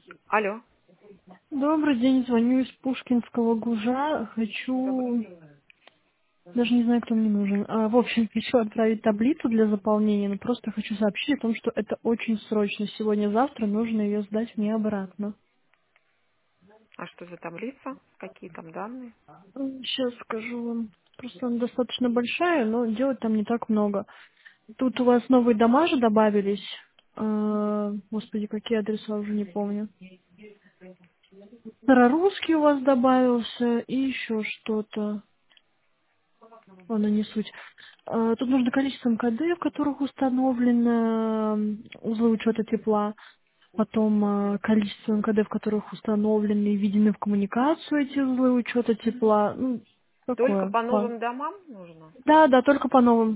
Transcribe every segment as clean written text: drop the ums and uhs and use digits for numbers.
Алло. Добрый день, звоню из Пушкинского Гужа. Добрый Хочу, день. даже не знаю, кто мне нужен. В общем, хочу отправить таблицу для заполнения, но просто хочу сообщить о том, что это очень срочно. Сегодня-завтра нужно ее сдать мне обратно. А что за таблица? Какие там данные? Сейчас скажу вам. Просто она достаточно большая, но делать там не так много. Тут у вас новые дома же добавились. Господи, какие адреса уже не помню. Старорусский у вас добавился и еще что-то. Ладно, не суть. Тут нужно количество МКД, в которых установлены узлы учета тепла, потом количество МКД, в которых установлены и введены в коммуникацию эти узлы учета тепла. Ну, Только такое. по новым домам нужно? Да, да, только по новым.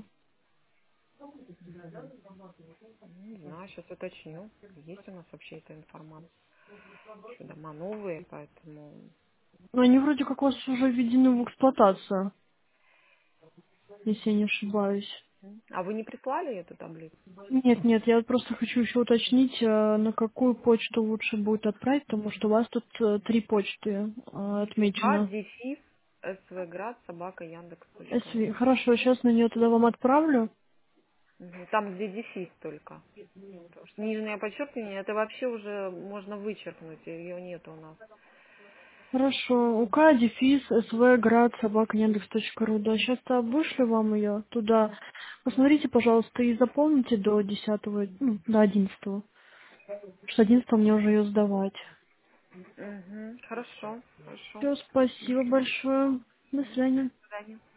Не знаю, сейчас уточню. Есть у нас вообще эта информация, что дома новые, поэтому... Но они вроде как у вас уже введены в эксплуатацию, если я не ошибаюсь. А вы не прислали эту таблицу? Нет, нет, я вот просто хочу еще уточнить, на какую почту лучше будет отправить, потому что у вас тут 3 почты УК, отмечено. дефис, СВГрад, собака, Яндекс.ру. Хорошо, сейчас на нее тогда вам отправлю. Там, где дефис только. Потому что нижнее подчеркивание, это вообще уже можно вычеркнуть, ее нет у нас. Хорошо. УК, дефис, СВ, град, собака, Яндекс.ру. Да, сейчас вышлю вам ее туда. Посмотрите, пожалуйста, и заполните до 10, ну, до 11. Потому что 11 мне уже ее сдавать. Хорошо, хорошо. Все, спасибо большое. До свидания. До свидания.